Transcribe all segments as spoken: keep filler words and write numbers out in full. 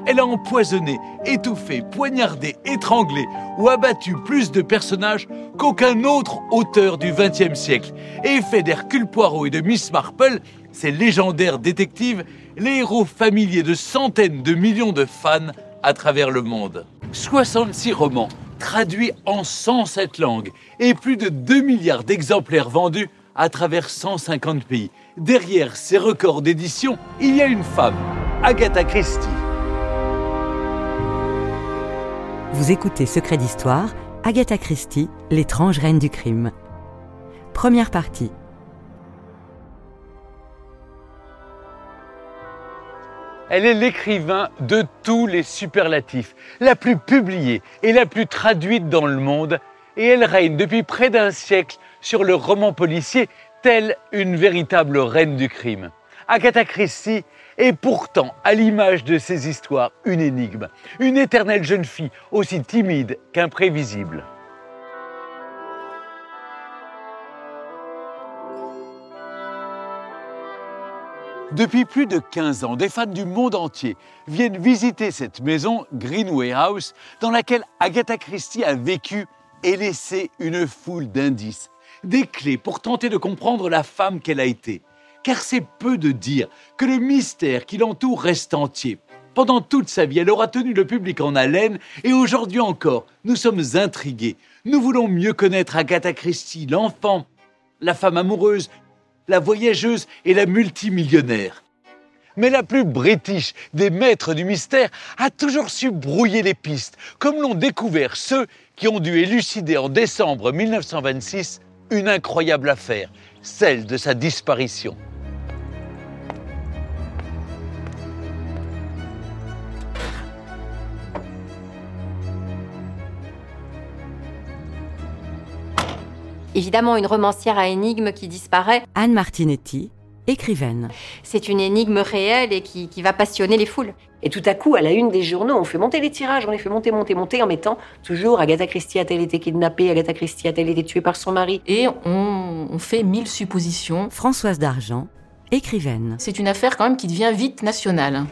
Elle a empoisonné, étouffé, poignardé, étranglé ou abattu plus de personnages qu'aucun autre auteur du vingtième siècle et fait d'Hercule Poirot et de Miss Marple, ces légendaires détectives, les héros familiers de centaines de millions de fans à travers le monde. soixante-six romans, traduits en cent sept langues et plus de deux milliards d'exemplaires vendus à travers cent cinquante pays. Derrière ces records d'édition, il y a une femme, Agatha Christie. Vous écoutez Secret d'Histoire, Agatha Christie, l'étrange reine du crime. Première partie. Elle est l'écrivain de tous les superlatifs, la plus publiée et la plus traduite dans le monde, et elle règne depuis près d'un siècle sur le roman policier, telle une véritable reine du crime. Agatha Christie est pourtant, à l'image de ses histoires, une énigme, une éternelle jeune fille aussi timide qu'imprévisible. Depuis plus de quinze ans, des fans du monde entier viennent visiter cette maison, Greenway House, dans laquelle Agatha Christie a vécu et laissé une foule d'indices, des clés pour tenter de comprendre la femme qu'elle a été. Car c'est peu de dire que le mystère qui l'entoure reste entier. Pendant toute sa vie, elle aura tenu le public en haleine et aujourd'hui encore, nous sommes intrigués. Nous voulons mieux connaître Agatha Christie, l'enfant, la femme amoureuse, la voyageuse et la multimillionnaire. Mais la plus british des maîtres du mystère a toujours su brouiller les pistes, comme l'ont découvert ceux qui ont dû élucider en décembre mille neuf cent vingt-six une incroyable affaire, celle de sa disparition. Évidemment, une romancière à énigme qui disparaît. Anne Martinetti, écrivaine. C'est une énigme réelle et qui, qui va passionner les foules. Et tout à coup, à la une des journaux, on fait monter les tirages, on les fait monter, monter, monter, en mettant toujours Agatha Christie a-t-elle été kidnappée, Agatha Christie a-t-elle été tuée par son mari. Et on, on fait mille suppositions. Françoise Dargent, écrivaine. C'est une affaire quand même qui devient vite nationale.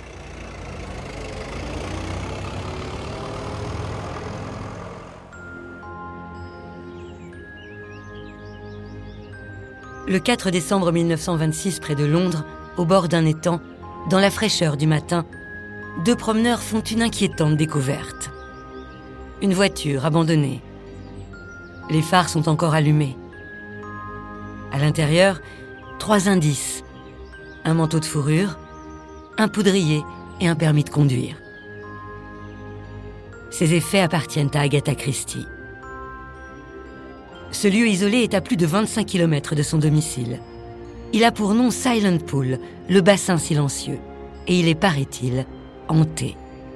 Le quatre décembre mille neuf cent vingt-six, près de Londres, au bord d'un étang, dans la fraîcheur du matin, deux promeneurs font une inquiétante découverte. Une voiture abandonnée. Les phares sont encore allumés. À l'intérieur, trois indices. Un manteau de fourrure, un poudrier et un permis de conduire. Ces effets appartiennent à Agatha Christie. Ce lieu isolé est à plus de vingt-cinq kilomètres de son domicile. Il a pour nom Silent Pool, le bassin silencieux. Et il est, paraît-il, hanté.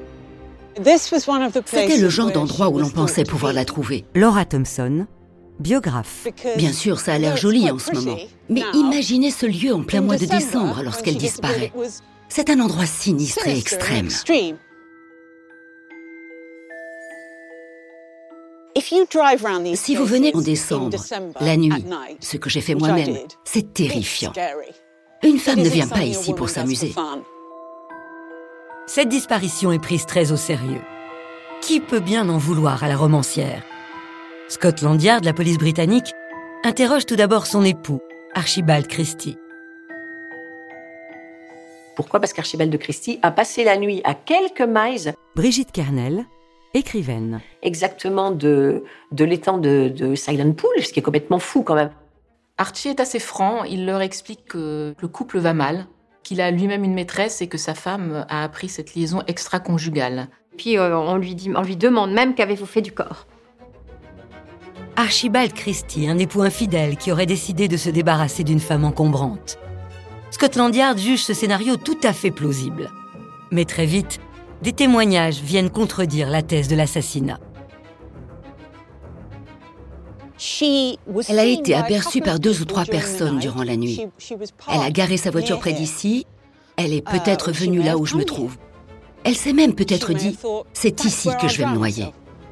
C'était le genre d'endroit où l'on pensait pouvoir la trouver. Laura Thompson, biographe. Bien sûr, ça a l'air joli en ce moment. Mais imaginez ce lieu en plein mois de décembre lorsqu'elle disparaît. C'est un endroit sinistre et extrême. Si vous venez en décembre, la nuit, ce que j'ai fait moi-même, c'est terrifiant. Une femme ne vient pas ici pour s'amuser. Cette disparition est prise très au sérieux. Qui peut bien en vouloir à la romancière ? Scotland Yard, la police britannique, interroge tout d'abord son époux, Archibald Christie. Pourquoi ? Parce qu'Archibald Christie a passé la nuit à quelques miles. Brigitte Kernel, écrivaine. Exactement de, de l'étang de, de Silent Pool, ce qui est complètement fou quand même. Archie est assez franc, il leur explique que le couple va mal, qu'il a lui-même une maîtresse et que sa femme a appris cette liaison extra-conjugale. Puis euh, on, lui dit, on lui demande même qu'avez-vous fait du corps. Archibald Christie, un époux infidèle qui aurait décidé de se débarrasser d'une femme encombrante. Scotland Yard juge ce scénario tout à fait plausible. Mais très vite, des témoignages viennent contredire la thèse de l'assassinat. Elle a été aperçue par deux ou trois personnes durant la nuit. Elle a garé sa voiture près d'ici. Elle est peut-être venue là où je me trouve. Elle s'est même peut-être dit « c'est ici que je vais me noyer ».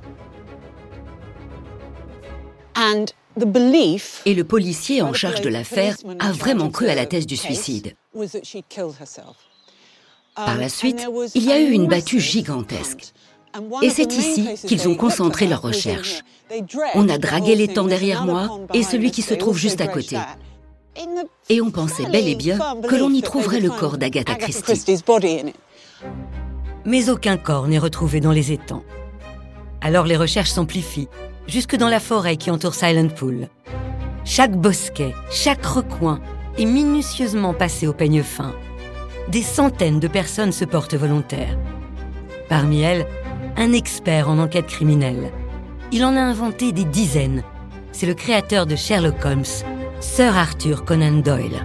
Et le policier en charge de l'affaire a vraiment cru à la thèse du suicide. Par la suite, il y a eu une battue gigantesque. Et c'est ici qu'ils ont concentré leurs recherches. On a dragué l'étang derrière moi et celui qui se trouve juste à côté. Et on pensait bel et bien que l'on y trouverait le corps d'Agatha Christie. Mais aucun corps n'est retrouvé dans les étangs. Alors les recherches s'amplifient, jusque dans la forêt qui entoure Silent Pool. Chaque bosquet, chaque recoin est minutieusement passé au peigne fin. Des centaines de personnes se portent volontaires. Parmi elles, un expert en enquête criminelle. Il en a inventé des dizaines. C'est le créateur de Sherlock Holmes, Sir Arthur Conan Doyle.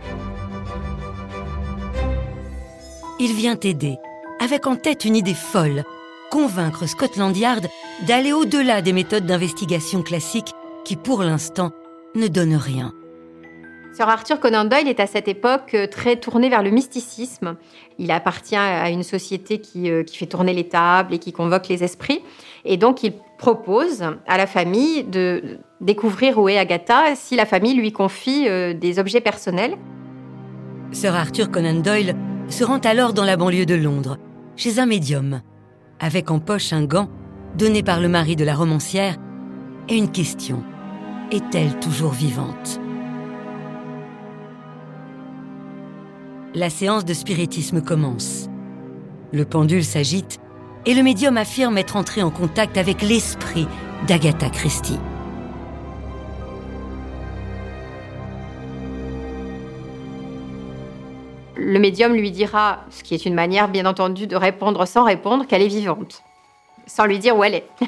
Il vient aider, avec en tête une idée folle, convaincre Scotland Yard d'aller au-delà des méthodes d'investigation classiques qui, pour l'instant, ne donnent rien. Sir Arthur Conan Doyle est à cette époque très tourné vers le mysticisme. Il appartient à une société qui, qui fait tourner les tables et qui convoque les esprits. Et donc, il propose à la famille de découvrir où est Agatha si la famille lui confie des objets personnels. Sir Arthur Conan Doyle se rend alors dans la banlieue de Londres, chez un médium, avec en poche un gant donné par le mari de la romancière et une question. Est-elle toujours vivante ? La séance de spiritisme commence. Le pendule s'agite et le médium affirme être entré en contact avec l'esprit d'Agatha Christie. Le médium lui dira, ce qui est une manière bien entendu de répondre sans répondre, qu'elle est vivante, sans lui dire où elle est.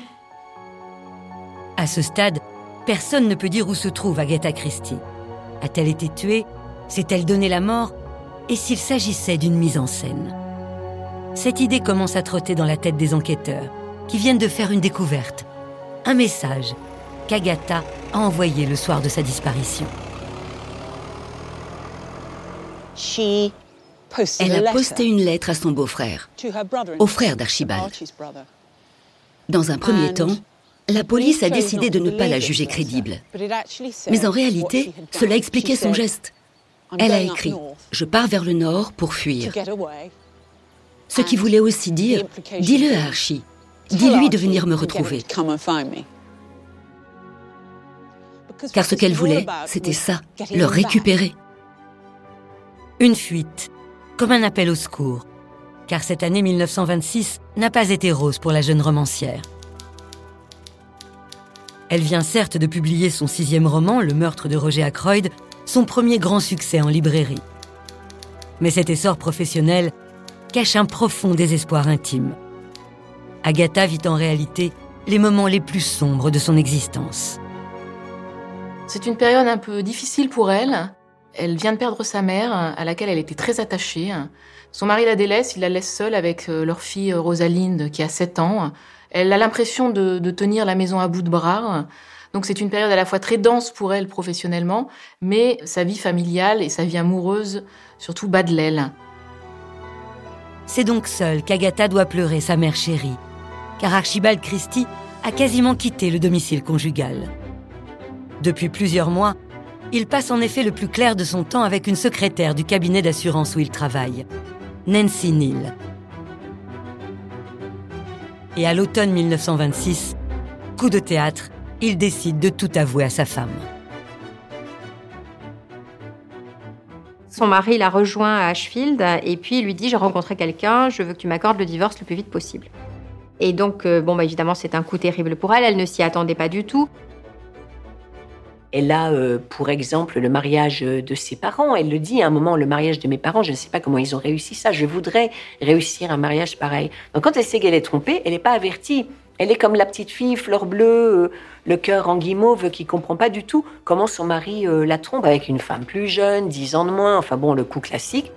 À ce stade, personne ne peut dire où se trouve Agatha Christie. A-t-elle été tuée ? S'est-elle donné la mort ? Et s'il s'agissait d'une mise en scène ? Cette idée commence à trotter dans la tête des enquêteurs, qui viennent de faire une découverte. Un message qu'Agatha a envoyé le soir de sa disparition. Elle a posté une lettre à son beau-frère, au frère d'Archibald. Dans un premier temps, la police a décidé de ne pas la juger crédible. Mais en réalité, cela expliquait son geste. Elle a écrit « Je pars vers le nord pour fuir ». Ce qui voulait aussi dire « Dis-le à Archie, dis-lui de venir me retrouver ». Car ce qu'elle voulait, c'était ça, le récupérer. Une fuite, comme un appel au secours, car cette année mille neuf cent vingt-six n'a pas été rose pour la jeune romancière. Elle vient certes de publier son sixième roman, Le meurtre de Roger Ackroyd, son premier grand succès en librairie. Mais cet essor professionnel cache un profond désespoir intime. Agatha vit en réalité les moments les plus sombres de son existence. C'est une période un peu difficile pour elle. Elle vient de perdre sa mère, à laquelle elle était très attachée. Son mari la délaisse, il la laisse seule avec leur fille Rosalinde, qui a sept ans. Elle a l'impression de, de tenir la maison à bout de bras. Donc c'est une période à la fois très dense pour elle professionnellement, mais sa vie familiale et sa vie amoureuse, surtout, bat de l'aile. C'est donc seule qu'Agatha doit pleurer sa mère chérie, car Archibald Christie a quasiment quitté le domicile conjugal. Depuis plusieurs mois, il passe en effet le plus clair de son temps avec une secrétaire du cabinet d'assurance où il travaille, Nancy Neal. Et à l'automne mille neuf cent vingt-six, coup de théâtre, il décide de tout avouer à sa femme. Son mari la rejoint à Ashfield et puis il lui dit « J'ai rencontré quelqu'un, je veux que tu m'accordes le divorce le plus vite possible ». Et donc, euh, bon, bah, évidemment, c'est un coup terrible pour elle, elle ne s'y attendait pas du tout. Elle a, euh, pour exemple, le mariage de ses parents. Elle le dit à un moment, le mariage de mes parents, je ne sais pas comment ils ont réussi ça. Je voudrais réussir un mariage pareil. Donc quand elle sait qu'elle est trompée, elle n'est pas avertie. Elle est comme la petite fille, fleur bleue, euh, le cœur en guimauve, qui comprend pas du tout comment son mari euh, la trompe avec une femme plus jeune, dix ans de moins. Enfin bon, le coup classique.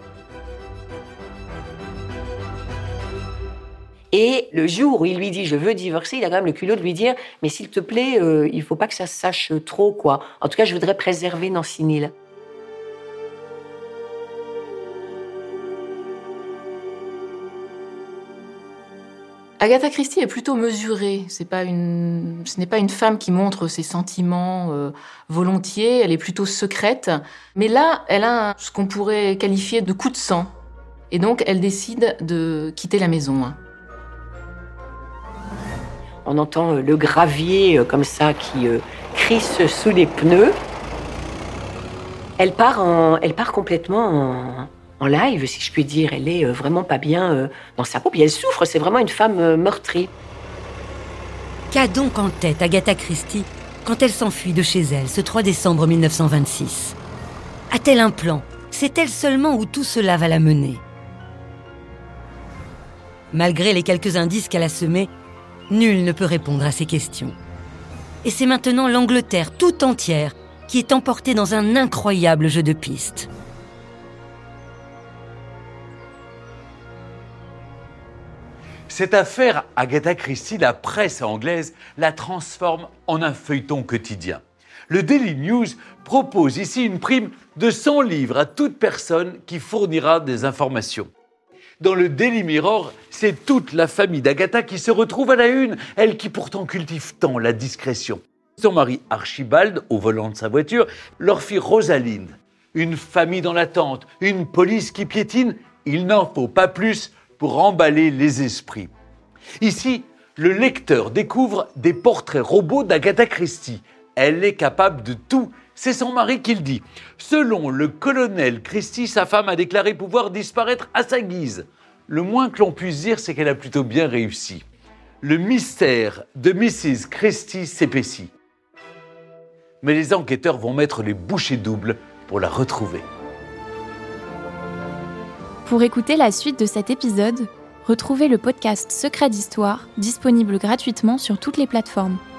Et le jour où il lui dit « je veux divorcer », il a quand même le culot de lui dire « mais s'il te plaît, euh, il faut pas que ça se sache trop, quoi. En tout cas, je voudrais préserver Nancy Neal ». Agatha Christie est plutôt mesurée. C'est pas une, ce n'est pas une femme qui montre ses sentiments euh, volontiers. Elle est plutôt secrète. Mais là, elle a un, ce qu'on pourrait qualifier de coup de sang. Et donc, elle décide de quitter la maison. On entend le gravier comme ça qui crisse sous les pneus. Elle part, en, elle part complètement en, en live, si je puis dire. Elle est vraiment pas bien dans sa peau. Puis elle souffre, c'est vraiment une femme meurtrie. Qu'a donc en tête Agatha Christie quand elle s'enfuit de chez elle ce trois décembre mille neuf cent vingt-six? A-t-elle un plan? Sait-elle seulement où tout cela va la mener? Malgré les quelques indices qu'elle a semés, nul ne peut répondre à ces questions. Et c'est maintenant l'Angleterre tout entière qui est emportée dans un incroyable jeu de pistes. Cette affaire Agatha Christie, la presse anglaise la transforme en un feuilleton quotidien. Le Daily News propose ici une prime de cent livres à toute personne qui fournira des informations. Dans le Daily Mirror, c'est toute la famille d'Agatha qui se retrouve à la une, elle qui pourtant cultive tant la discrétion. Son mari Archibald, au volant de sa voiture, leur fille Rosalind. Une famille dans l'attente, une police qui piétine, il n'en faut pas plus pour emballer les esprits. Ici, le lecteur découvre des portraits robots d'Agatha Christie. Elle est capable de tout. C'est son mari qui le dit. Selon le colonel Christie, sa femme a déclaré pouvoir disparaître à sa guise. Le moins que l'on puisse dire, c'est qu'elle a plutôt bien réussi. Le mystère de missus Christie s'épaissit. Mais les enquêteurs vont mettre les bouchées doubles pour la retrouver. Pour écouter la suite de cet épisode, retrouvez le podcast Secrets d'Histoire, disponible gratuitement sur toutes les plateformes.